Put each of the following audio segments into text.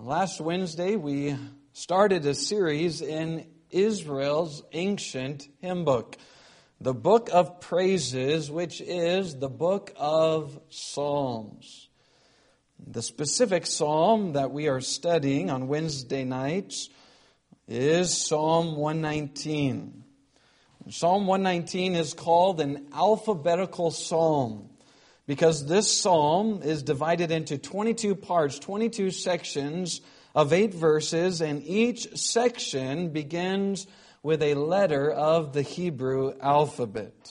Last Wednesday, we started a series in Israel's ancient hymn book, the Book of Praises, which is the Book of Psalms. The specific psalm that we are studying on Wednesday nights is Psalm 119. Psalm 119 is called an alphabetical psalm because this psalm is divided into 22 parts, 22 sections of 8 verses, and each section begins with a letter of the Hebrew alphabet.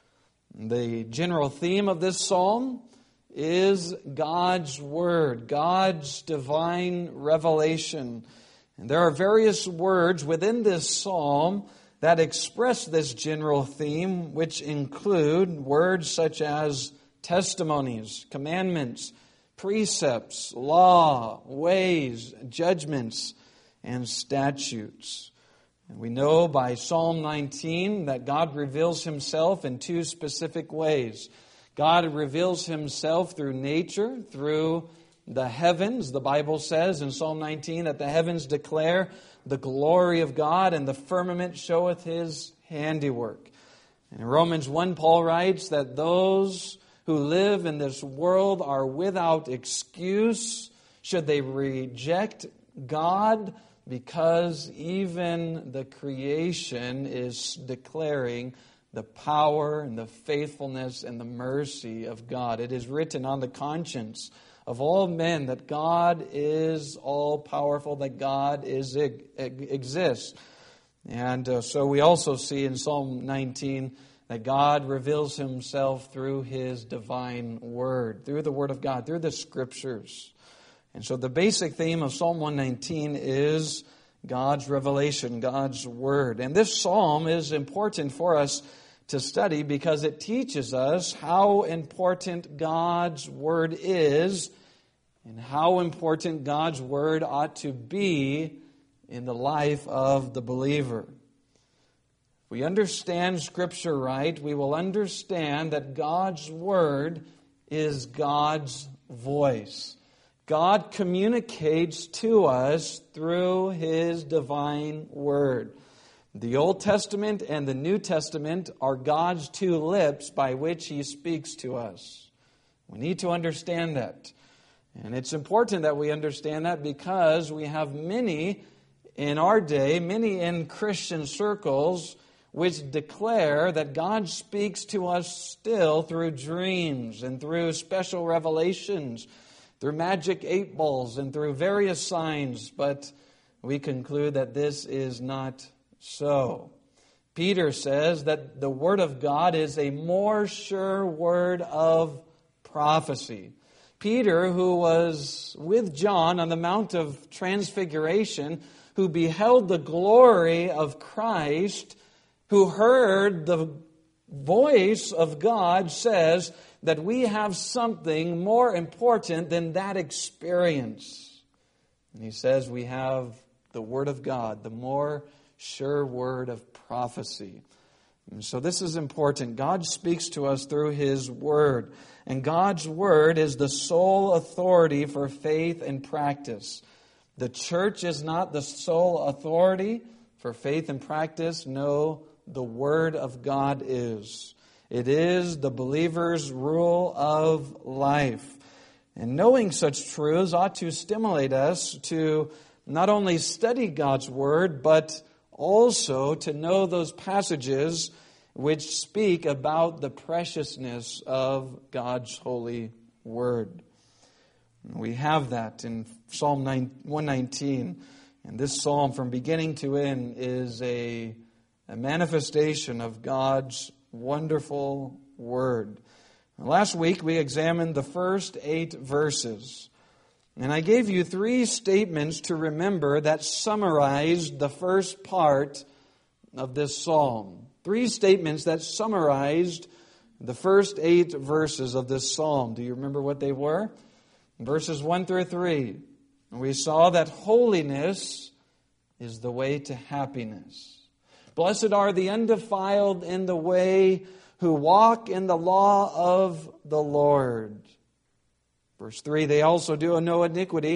The general theme of this psalm is God's Word, God's divine revelation. And there are various words within this psalm that express this general theme, which include words such as testimonies, commandments, precepts, law, ways, judgments, and statutes. And we know by Psalm 19 that God reveals Himself in 2 specific ways. God reveals Himself through nature, through the heavens. The Bible says in Psalm 19 that the heavens declare the glory of God, and the firmament showeth His handiwork. And in Romans 1, Paul writes that those who live in this world are without excuse should they reject God, because even the creation is declaring the power and the faithfulness and the mercy of God. It is written on the conscience of all men that God is all-powerful, that God exists. And so we also see in Psalm 19 that God reveals Himself through His divine Word, through the Word of God, through the Scriptures. And so the basic theme of Psalm 119 is God's revelation, God's Word. And this psalm is important for us to study because it teaches us how important God's Word is and how important God's Word ought to be in the life of the believer. If we understand Scripture right, we will understand that God's Word is God's voice. God communicates to us through His divine Word. The Old Testament and the New Testament are God's 2 lips by which He speaks to us. We need to understand that. And it's important that we understand that because we have many in our day, many in Christian circles, which declare that God speaks to us still through dreams and through special revelations, through magic 8 balls and through various signs. But we conclude that this is not so. Peter says that the Word of God is a more sure word of prophecy. Peter, who was with John on the Mount of Transfiguration, who beheld the glory of Christ, who heard the voice of God, says that we have something more important than that experience. And he says we have the Word of God, the more sure word of prophecy. And so this is important. God speaks to us through His Word. And God's Word is the sole authority for faith and practice. The church is not the sole authority for faith and practice. No, the Word of God is. It is the believer's rule of life. And knowing such truths ought to stimulate us to not only study God's Word, but also to know those passages which speak about the preciousness of God's holy Word. We have that in Psalm 119. And this psalm from beginning to end is a manifestation of God's wonderful Word. Last week we examined the first 8 verses. And I gave you 3 statements to remember that summarized the first part of this psalm. 3 statements that summarized the first 8 verses of this psalm. Do you remember what they were? Verses 1 through 3. We saw that holiness is the way to happiness. Blessed are the undefiled in the way, who walk in the law of the Lord. Verse 3, they also do no iniquity.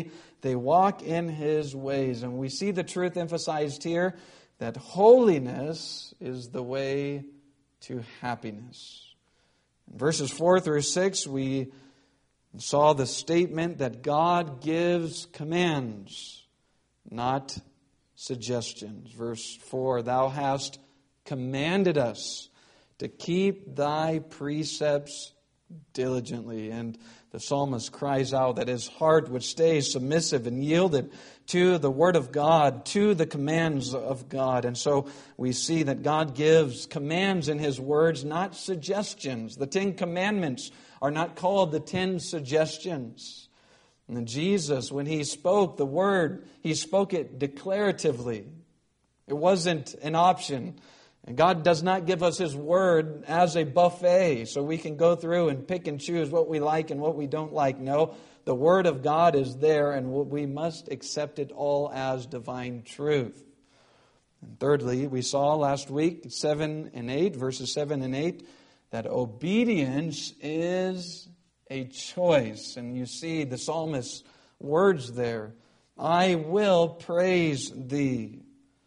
they walk in His ways. And we see the truth emphasized here, that holiness is the way to happiness. In verses 4 through 6, we saw the statement that God gives commands, not suggestions. Verse 4, Thou hast commanded us to keep Thy precepts diligently. And the psalmist cries out that his heart would stay submissive and yielded to the Word of God, to the commands of God. And so we see that God gives commands in His words, not suggestions. The 10 Commandments are not called the 10 suggestions. And Jesus, when He spoke the Word, He spoke it declaratively. It wasn't an option. And God does not give us His Word as a buffet so we can go through and pick and choose what we like and what we don't like. No, the Word of God is there, and we must accept it all as divine truth. And thirdly, we saw last week, 7 and 8, verses 7 and 8, that obedience is a choice. And you see the psalmist's words there. I will praise Thee.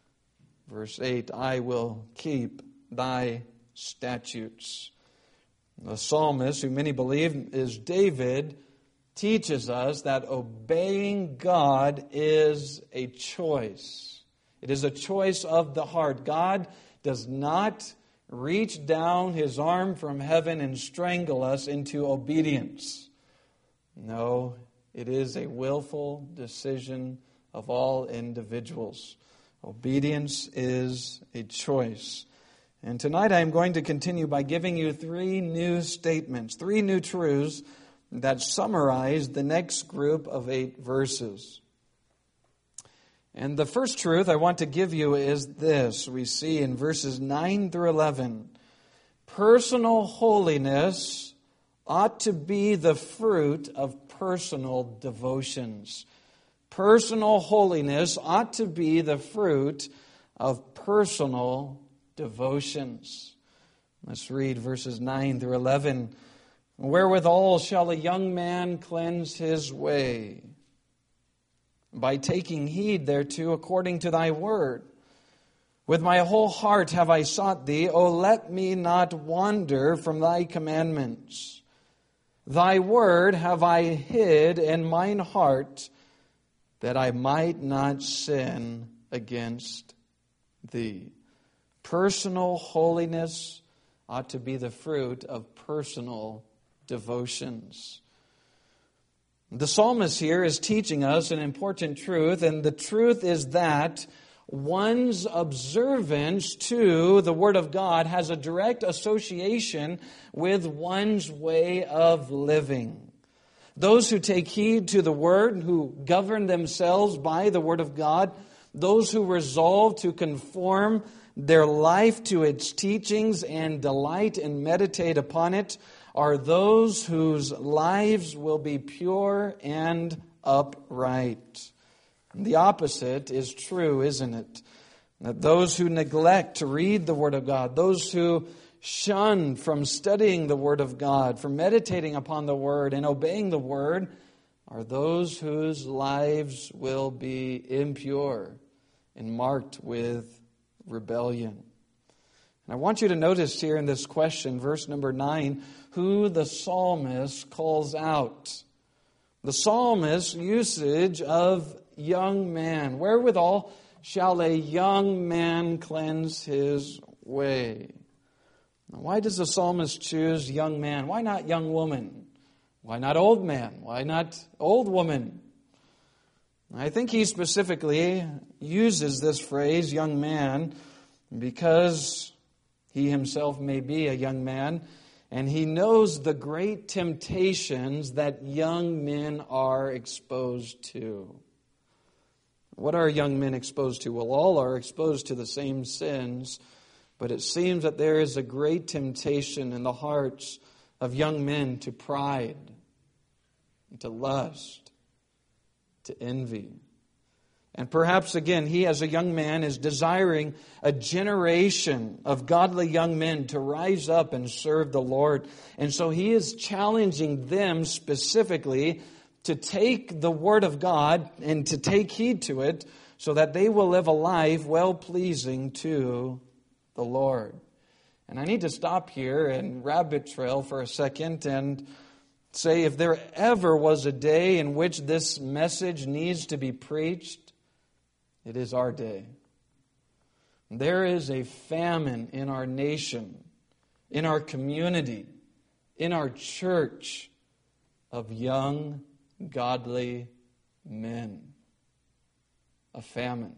Verse 8, I will keep Thy statutes. The psalmist, who many believe is David, teaches us that obeying God is a choice. It is a choice of the heart. God does not reach down His arm from heaven and strangle us into obedience. No, it is a willful decision of all individuals. Obedience is a choice. And tonight I am going to continue by giving you 3 new statements, 3 new truths that summarize the next group of 8 verses. And the first truth I want to give you is this. We see in verses 9 through 11, personal holiness ought to be the fruit of personal devotions. Personal holiness ought to be the fruit of personal devotions. Let's read verses 9 through 11. Wherewithal shall a young man cleanse his way? By taking heed thereto according to Thy word. With my whole heart have I sought Thee. O let me not wander from Thy commandments. Thy word have I hid in mine heart, that I might not sin against Thee. Personal holiness ought to be the fruit of personal devotions. The psalmist here is teaching us an important truth, and the truth is that one's observance to the Word of God has a direct association with one's way of living. Those who take heed to the Word, who govern themselves by the Word of God, those who resolve to conform their life to its teachings and delight and meditate upon it, are those whose lives will be pure and upright. And the opposite is true, isn't it? That those who neglect to read the Word of God, those who shun from studying the Word of God, from meditating upon the Word and obeying the Word, are those whose lives will be impure and marked with rebellion. And I want you to notice here in this question, verse number 9, who the psalmist calls out. The psalmist's usage of young man. Wherewithal shall a young man cleanse his way? Now, why does the psalmist choose young man? Why not young woman? Why not old man? Why not old woman? I think he specifically uses this phrase, young man, because he himself may be a young man, and he knows the great temptations that young men are exposed to. What are young men exposed to? Well, all are exposed to the same sins, but it seems that there is a great temptation in the hearts of young men to pride, to lust, to envy. And perhaps, again, he as a young man is desiring a generation of godly young men to rise up and serve the Lord. And so he is challenging them specifically to take the Word of God and to take heed to it so that they will live a life well-pleasing to the Lord. And I need to stop here and rabbit trail for a second and say, if there ever was a day in which this message needs to be preached, it is our day. There is a famine in our nation, in our community, in our church of young, godly men. A famine.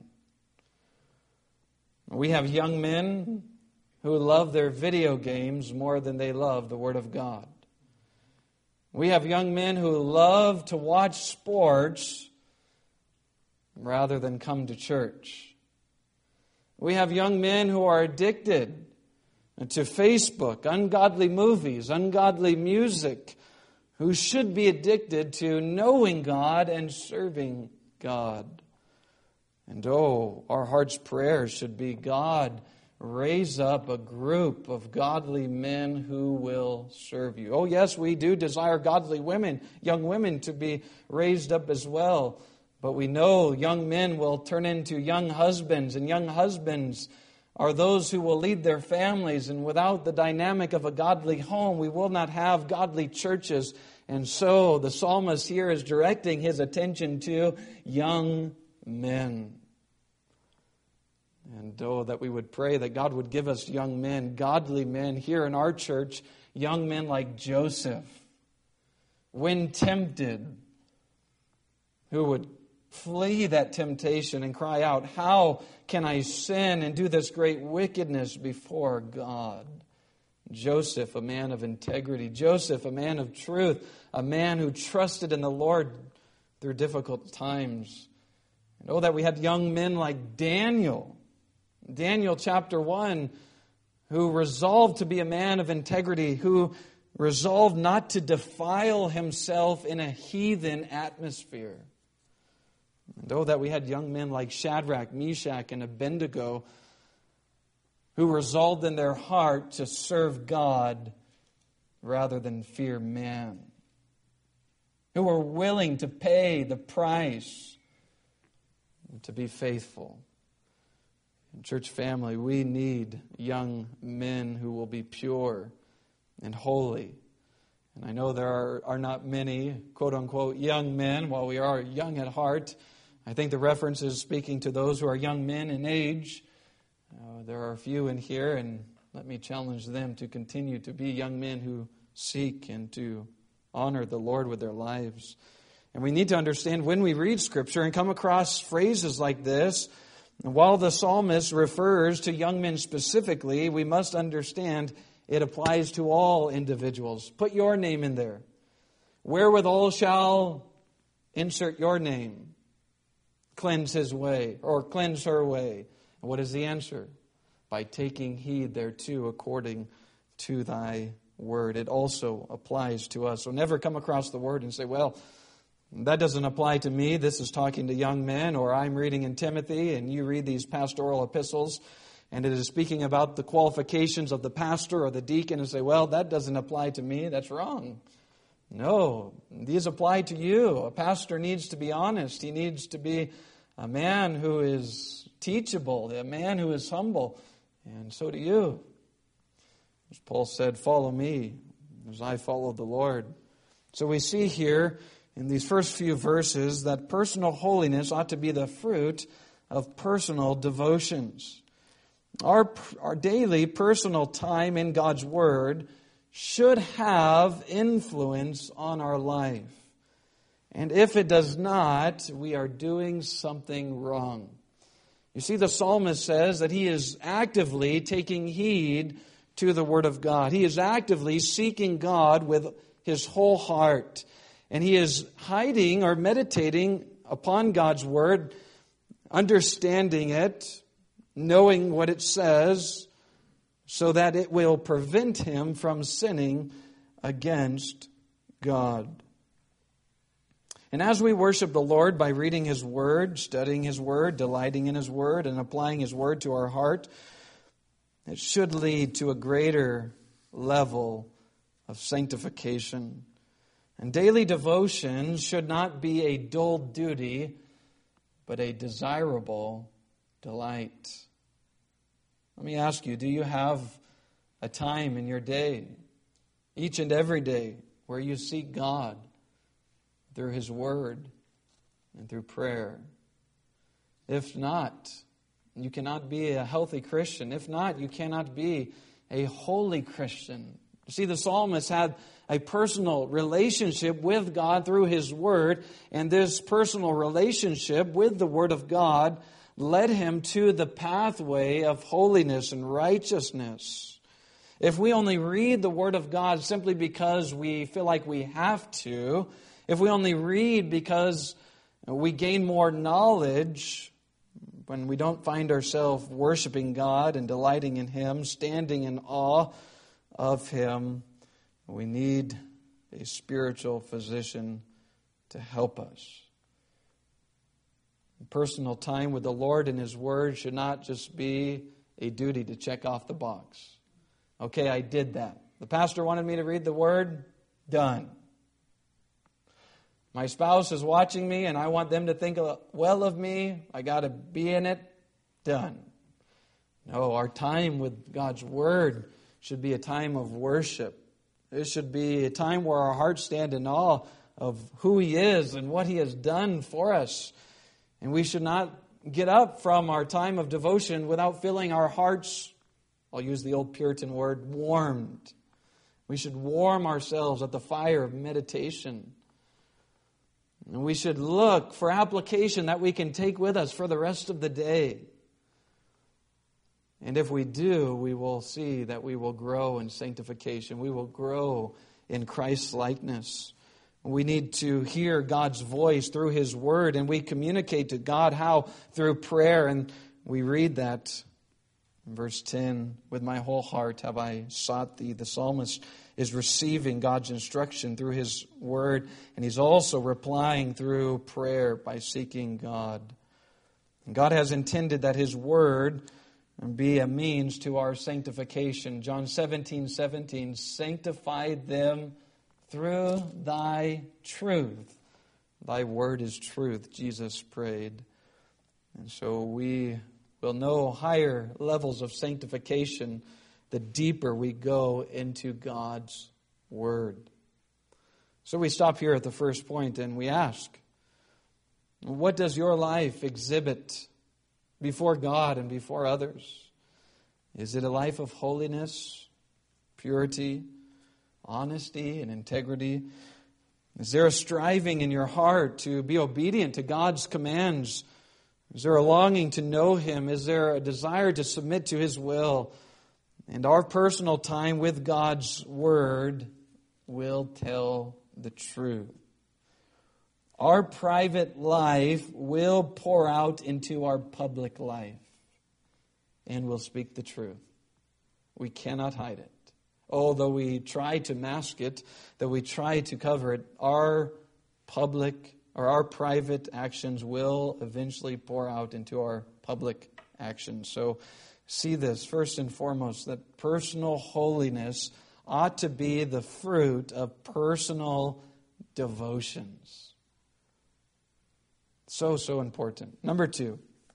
We have young men who love their video games more than they love the Word of God. We have young men who love to watch sports rather than come to church. We have young men who are addicted to Facebook, ungodly movies, ungodly music, who should be addicted to knowing God and serving God. And our heart's prayer should be, God, raise up a group of godly men who will serve you. Oh, yes, we do desire godly women, young women, to be raised up as well. But we know young men will turn into young husbands, and young husbands are those who will lead their families. And without the dynamic of a godly home, we will not have godly churches. And so the psalmist here is directing his attention to young men. And that we would pray that God would give us young men, godly men here in our church, young men like Joseph, when tempted, who would flee that temptation and cry out, how can I sin and do this great wickedness before God? Joseph, a man of integrity. Joseph, a man of truth. A man who trusted in the Lord through difficult times. And that we had young men like Daniel. Daniel chapter 1, who resolved to be a man of integrity, who resolved not to defile himself in a heathen atmosphere. And that we had young men like Shadrach, Meshach, and Abednego, who resolved in their heart to serve God rather than fear man. Who were willing to pay the price to be faithful. In church family, we need young men who will be pure and holy. And I know there are not many, quote-unquote, young men. While we are young at heart, I think the reference is speaking to those who are young men in age. There are a few in here, and let me challenge them to continue to be young men who seek and to honor the Lord with their lives. And we need to understand when we read Scripture and come across phrases like this, while the psalmist refers to young men specifically, we must understand it applies to all individuals. Put your name in there. Wherewithal shall insert your name cleanse his way or cleanse her way. And what is the answer? By taking heed thereto according to thy word. It also applies to us. So never come across the word and say, well, that doesn't apply to me. This is talking to young men, or I'm reading in Timothy, and you read these pastoral epistles, and it is speaking about the qualifications of the pastor or the deacon, and say, well, that doesn't apply to me. That's wrong. No, these apply to you. A pastor needs to be honest. He needs to be a man who is teachable, a man who is humble, and so do you. As Paul said, follow me as I follow the Lord. So we see here in these first few verses that personal holiness ought to be the fruit of personal devotions. Our daily personal time in God's Word should have influence on our life. And if it does not, we are doing something wrong. You see, the psalmist says that he is actively taking heed to the Word of God. He is actively seeking God with his whole heart. And he is hiding or meditating upon God's Word, understanding it, knowing what it says, so that it will prevent him from sinning against God. And as we worship the Lord by reading His Word, studying His Word, delighting in His Word, and applying His Word to our heart, it should lead to a greater level of sanctification. And daily devotion should not be a dull duty, but a desirable delight. Let me ask you, do you have a time in your day, each and every day, where you seek God through His Word and through prayer? If not, you cannot be a healthy Christian. If not, you cannot be a holy Christian. You see, the psalmist had a personal relationship with God through his Word, and this personal relationship with the Word of God led him to the pathway of holiness and righteousness. If we only read the Word of God simply because we feel like we have to, if we only read because we gain more knowledge, when we don't find ourselves worshiping God and delighting in Him, standing in awe of Him, we need a spiritual physician to help us. Personal time with the Lord and His Word should not just be a duty to check off the box. Okay, I did that. The pastor wanted me to read the Word. Done. My spouse is watching me and I want them to think well of me. I got to be in it. Done. No, our time with God's Word should be a time of worship. It should be a time where our hearts stand in awe of who He is and what He has done for us. And we should not get up from our time of devotion without feeling our hearts, I'll use the old Puritan word, warmed. We should warm ourselves at the fire of meditation. And we should look for application that we can take with us for the rest of the day. And if we do, we will see that we will grow in sanctification. We will grow in Christ's likeness. We need to hear God's voice through His Word, and we communicate to God how? Through prayer. And we read that in verse 10, with my whole heart have I sought Thee. The psalmist is receiving God's instruction through His Word, and he's also replying through prayer by seeking God. And God has intended that His Word be a means to our sanctification. John 17:17, sanctify them through Thy truth. Thy Word is truth, Jesus prayed. And so we will know higher levels of sanctification the deeper we go into God's Word. So we stop here at the first point and we ask, what does your life exhibit before God and before others? Is it a life of holiness, purity, honesty, and integrity? Is there a striving in your heart to be obedient to God's commands? Is there a longing to know Him? Is there a desire to submit to His will? And our personal time with God's Word will tell the truth. Our private life will pour out into our public life and will speak the truth. We cannot hide it. Although we try to mask it, though we try to cover it, our public or our private actions will eventually pour out into our public actions. So see this, first and foremost, that personal holiness ought to be the fruit of personal devotions. So important. Number 2,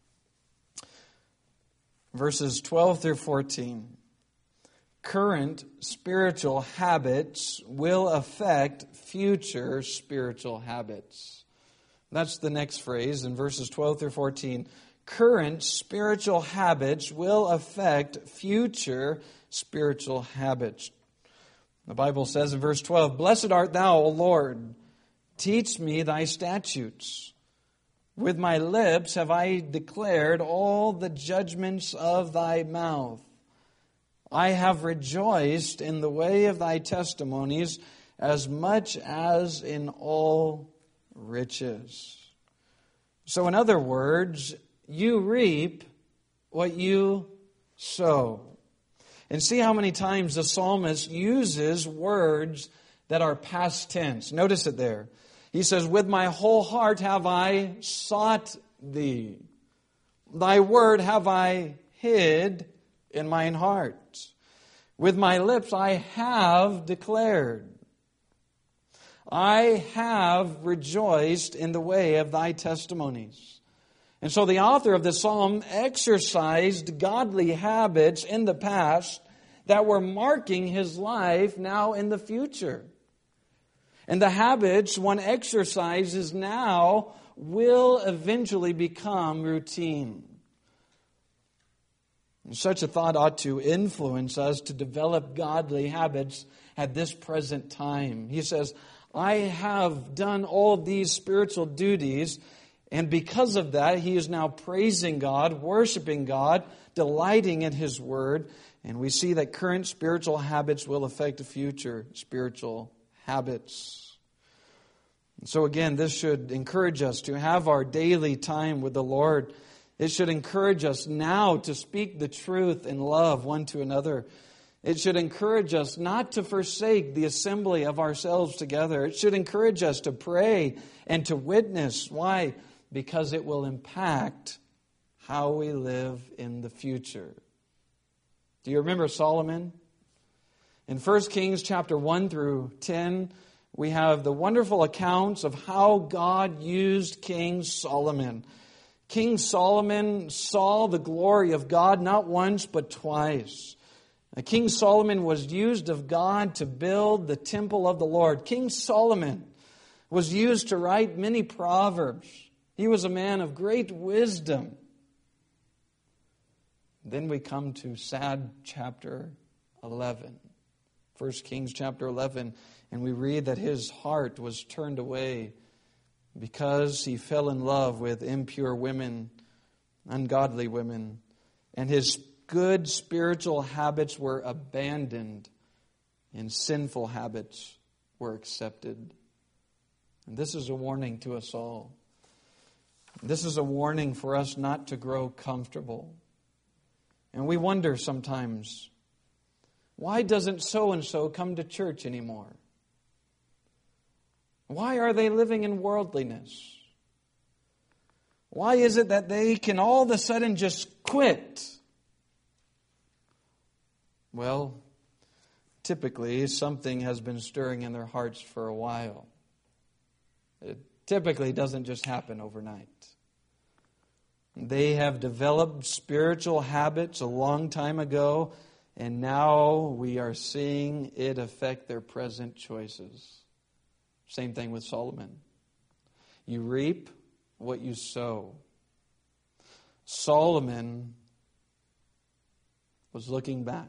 verses 12 through 14. Current spiritual habits will affect future spiritual habits. That's the next phrase in verses 12 through 14. Current spiritual habits will affect future spiritual habits. The Bible says in verse 12, blessed art thou, O Lord, teach me thy statutes. With my lips have I declared all the judgments of thy mouth. I have rejoiced in the way of thy testimonies as much as in all riches. So in other words, you reap what you sow. And see how many times the psalmist uses words that are past tense. Notice it there. He says, with my whole heart have I sought thee. Thy word have I hid in mine heart. With my lips I have declared. I have rejoiced in the way of thy testimonies. And so the author of this psalm exercised godly habits in the past that were marking his life now in the future. And the habits one exercises now will eventually become routine. And such a thought ought to influence us to develop godly habits at this present time. He says, I have done all these spiritual duties, and because of that, he is now praising God, worshiping God, delighting in His Word, and we see that current spiritual habits will affect future spiritual habits. And so again, this should encourage us to have our daily time with the Lord. It should encourage us now to speak the truth in love one to another. It should encourage us not to forsake the assembly of ourselves together. It should encourage us to pray and to witness. Why? Because it will impact how we live in the future. Do you remember Solomon? In 1 Kings chapter 1 through 10, we have the wonderful accounts of how God used King Solomon. King Solomon saw the glory of God not once but twice. King Solomon was used of God to build the temple of the Lord. King Solomon was used to write many proverbs. He was a man of great wisdom. Then we come to sad chapter 11. 1 Kings chapter 11. And we read that his heart was turned away because he fell in love with impure women, ungodly women. And his good spiritual habits were abandoned and sinful habits were accepted. And this is a warning to us all. This is a warning for us not to grow comfortable. And we wonder sometimes, why doesn't so-and-so come to church anymore? Why are they living in worldliness? Why is it that they can all of a sudden just quit? Well, typically something has been stirring in their hearts for a while. It typically doesn't just happen overnight. They have developed spiritual habits a long time ago, and now we are seeing it affect their present choices. Same thing with Solomon. You reap what you sow. Solomon was looking back.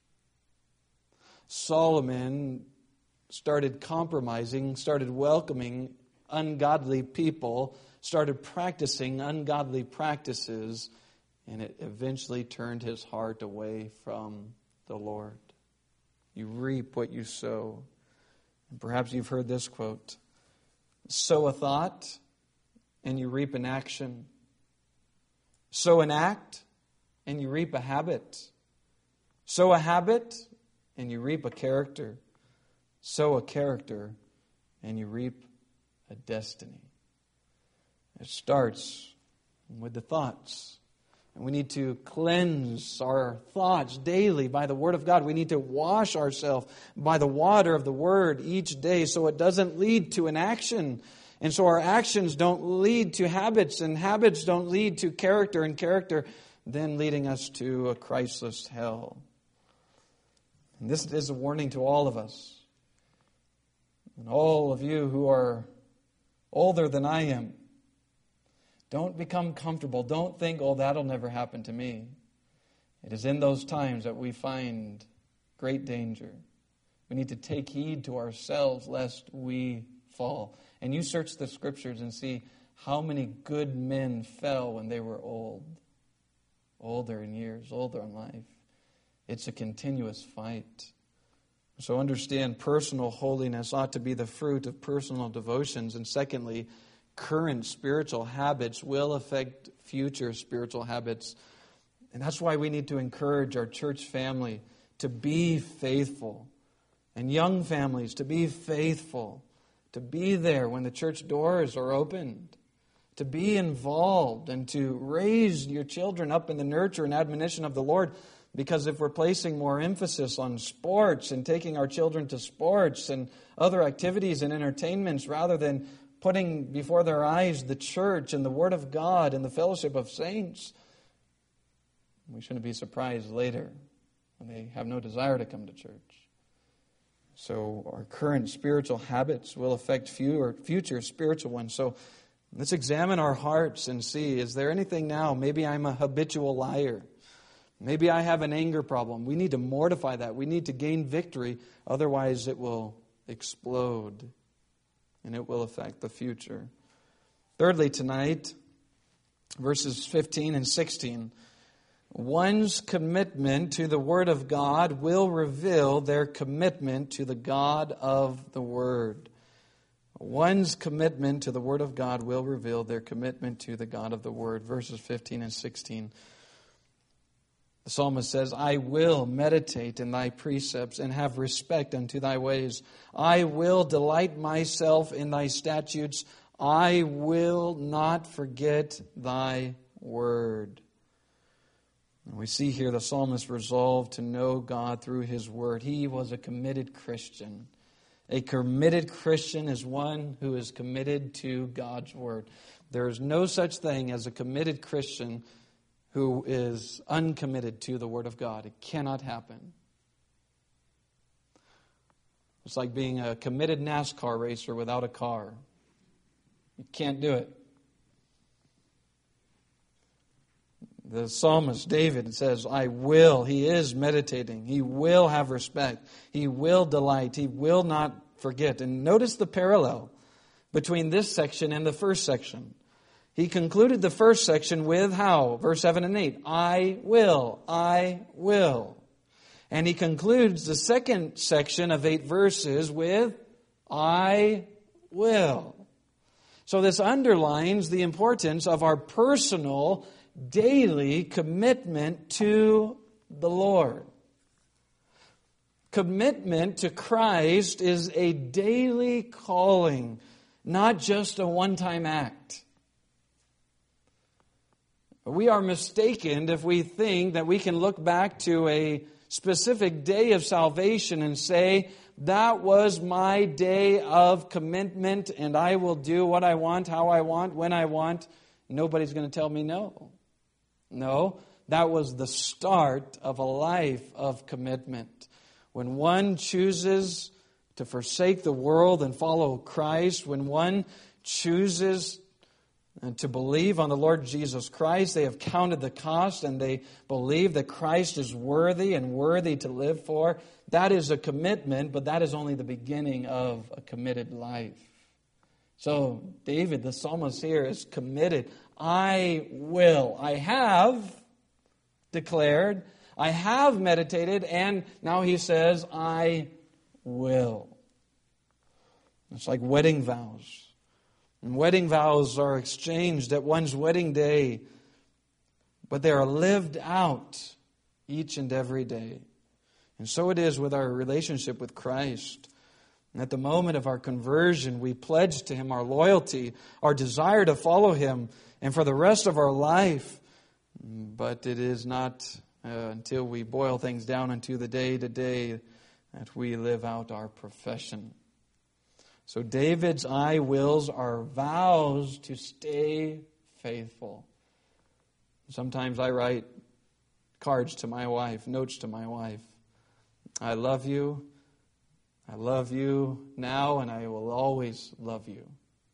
Solomon started compromising, started welcoming ungodly people, started practicing ungodly practices, and it eventually turned his heart away from the Lord. You reap what you sow. And perhaps you've heard this quote: sow a thought, and you reap an action. Sow an act, and you reap a habit. Sow a habit, and you reap a character. Sow a character, and you reap a destiny. It starts with the thoughts. And we need to cleanse our thoughts daily by the Word of God. We need to wash ourselves by the water of the Word each day so it doesn't lead to an action. And so our actions don't lead to habits, and habits don't lead to character, and character then leading us to a Christless hell. And this is a warning to all of us. And all of you who are older than I am, don't become comfortable. Don't think, oh, that'll never happen to me. It is in those times that we find great danger. We need to take heed to ourselves lest we fall. And you search the Scriptures and see how many good men fell when they were old. Older in years, older in life. It's a continuous fight. So understand, personal holiness ought to be the fruit of personal devotions. And secondly, current spiritual habits will affect future spiritual habits. And that's why we need to encourage our church family to be faithful. And young families to be faithful. To be there when the church doors are opened. To be involved and to raise your children up in the nurture and admonition of the Lord. Because if we're placing more emphasis on sports and taking our children to sports and other activities and entertainments rather than putting before their eyes the church and the Word of God and the fellowship of saints, we shouldn't be surprised later when they have no desire to come to church. So our current spiritual habits will affect future spiritual ones. So let's examine our hearts and see, is there anything now? Maybe I'm a habitual liar. Maybe I have an anger problem. We need to mortify that. We need to gain victory. Otherwise, it will explode and it will affect the future. Thirdly, tonight, verses 15 and 16. One's commitment to the Word of God will reveal their commitment to the God of the Word. One's commitment to the Word of God will reveal their commitment to the God of the Word. Verses 15 and 16. The psalmist says, I will meditate in thy precepts and have respect unto thy ways. I will delight myself in thy statutes. I will not forget thy word. And we see here the psalmist resolved to know God through his word. He was a committed Christian. A committed Christian is one who is committed to God's word. There is no such thing as a committed Christian who is uncommitted to the Word of God. It cannot happen. It's like being a committed NASCAR racer without a car. You can't do it. The psalmist David says, I will. He is meditating. He will have respect. He will delight. He will not forget. And notice the parallel between this section and the first section. He concluded the first section with how? Verse 7 and 8. I will. I will. And he concludes the second section of 8 verses with I will. So this underlines the importance of our personal, daily commitment to the Lord. Commitment to Christ is a daily calling, not just a one-time act. We are mistaken if we think that we can look back to a specific day of salvation and say, that was my day of commitment and I will do what I want, how I want, when I want. Nobody's going to tell me no. No, that was the start of a life of commitment. When one chooses to forsake the world and follow Christ, when one chooses and to believe on the Lord Jesus Christ, they have counted the cost and they believe that Christ is worthy and worthy to live for. That is a commitment, but that is only the beginning of a committed life. So David, the psalmist here, is committed. I will. I have declared. I have meditated. And now he says, I will. It's like wedding vows. And wedding vows are exchanged at one's wedding day, but they are lived out each and every day. And so it is with our relationship with Christ. And at the moment of our conversion, we pledge to Him our loyalty, our desire to follow Him, and for the rest of our life. But it is not until we boil things down into the day-to-day that we live out our profession. So David's I wills are vows to stay faithful. Sometimes I write cards to my wife, notes to my wife. I love you. I love you now, and I will always love you.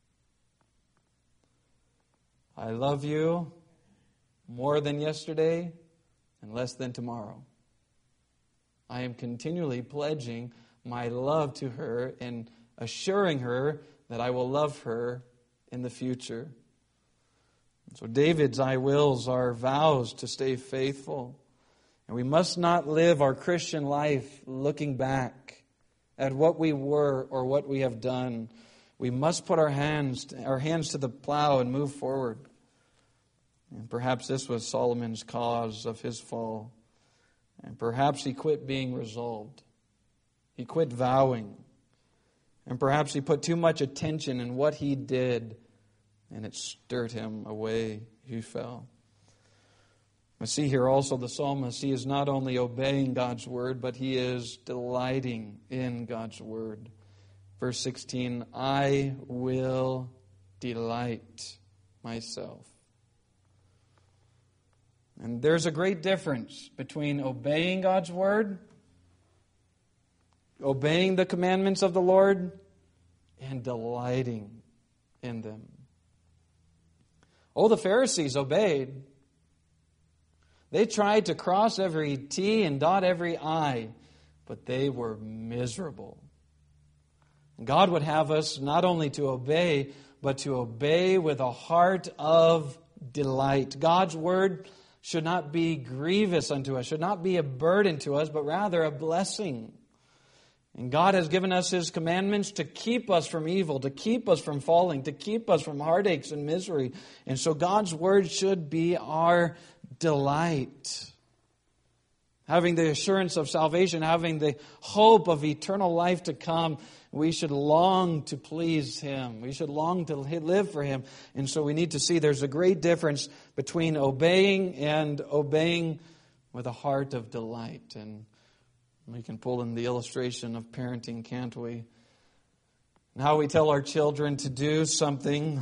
I love you more than yesterday and less than tomorrow. I am continually pledging my love to her and assuring her that I will love her in the future. So David's I wills are vows to stay faithful. And we must not live our Christian life looking back at what we were or what we have done. We must put our hands to the plow and move forward. And perhaps this was Solomon's cause of his fall. And perhaps he quit being resolved. He quit vowing. And perhaps he put too much attention in what he did, and it stirred him away. He fell. I see here also the psalmist, he is not only obeying God's word, but he is delighting in God's word. Verse 16, I will delight myself. And there's a great difference between obeying God's word, obeying the commandments of the Lord, and delighting in them. Oh, the Pharisees obeyed. They tried to cross every T and dot every I, but they were miserable. God would have us not only to obey, but to obey with a heart of delight. God's word should not be grievous unto us, should not be a burden to us, but rather a blessing. And God has given us His commandments to keep us from evil, to keep us from falling, to keep us from heartaches and misery. And so God's word should be our delight. Having the assurance of salvation, having the hope of eternal life to come, we should long to please Him. We should long to live for Him. And so we need to see there's a great difference between obeying and obeying with a heart of delight. And we can pull in the illustration of parenting, can't we? And how we tell our children to do something.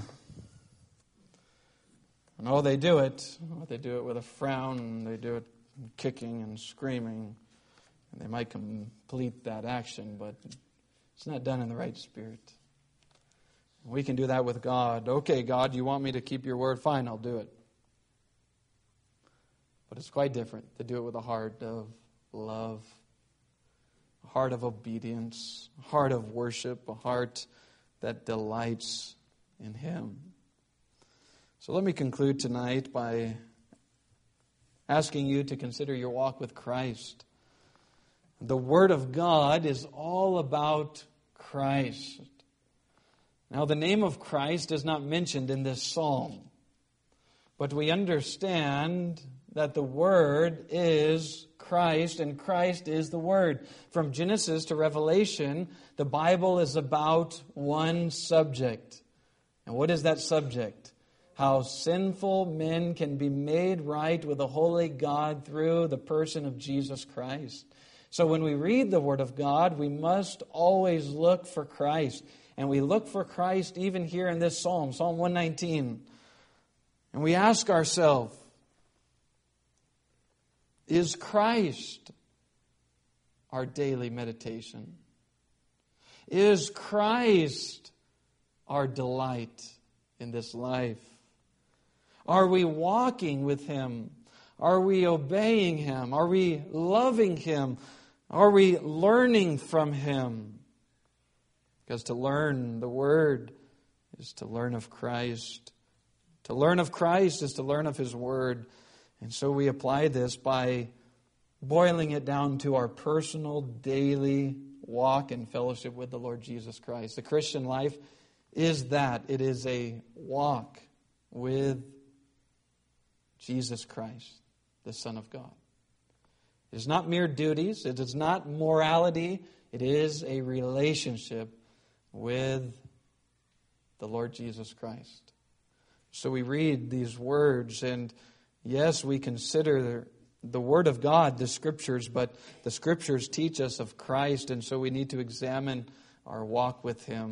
And oh, they do it. They do it with a frown, and they do it kicking and screaming. And they might complete that action, but it's not done in the right spirit. We can do that with God. Okay, God, you want me to keep your word? Fine, I'll do it. But it's quite different to do it with a heart of love, a heart of obedience, a heart of worship, a heart that delights in Him. So let me conclude tonight by asking you to consider your walk with Christ. The Word of God is all about Christ. Now, the name of Christ is not mentioned in this psalm, but we understand that the Word is Christ, and Christ is the Word. From Genesis to Revelation, the Bible is about one subject. And what is that subject? How sinful men can be made right with a holy God through the person of Jesus Christ. So when we read the Word of God, we must always look for Christ. And we look for Christ even here in this psalm, Psalm 119. And we ask ourselves, is Christ our daily meditation? Is Christ our delight in this life? Are we walking with Him? Are we obeying Him? Are we loving Him? Are we learning from Him? Because to learn the Word is to learn of Christ. To learn of Christ is to learn of His Word. And so we apply this by boiling it down to our personal, daily walk and fellowship with the Lord Jesus Christ. The Christian life is that. It is a walk with Jesus Christ, the Son of God. It is not mere duties. It is not morality. It is a relationship with the Lord Jesus Christ. So we read these words, and yes, we consider the Word of God, the Scriptures, but the Scriptures teach us of Christ, and so we need to examine our walk with Him.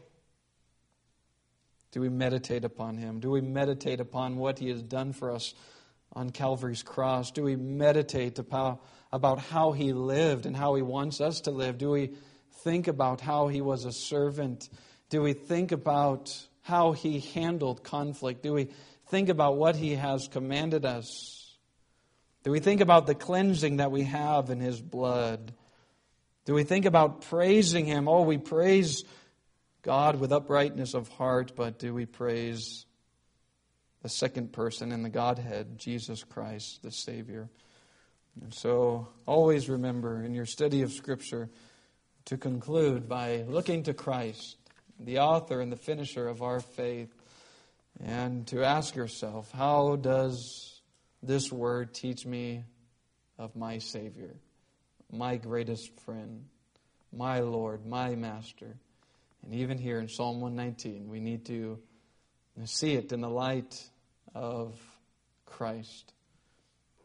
Do we meditate upon Him? Do we meditate upon what He has done for us on Calvary's cross? Do we meditate about how He lived and how He wants us to live? Do we think about how He was a servant? Do we think about how He handled conflict? Do we think about what He has commanded us? Do we think about the cleansing that we have in His blood? Do we think about praising Him? Oh, we praise God with uprightness of heart, but do we praise the second person in the Godhead, Jesus Christ, the Savior? And so always remember in your study of Scripture to conclude by looking to Christ, the author and the finisher of our faith, and to ask yourself, how does this word teach me of my Savior, my greatest friend, my Lord, my Master? And even here in Psalm 119, we need to see it in the light of Christ.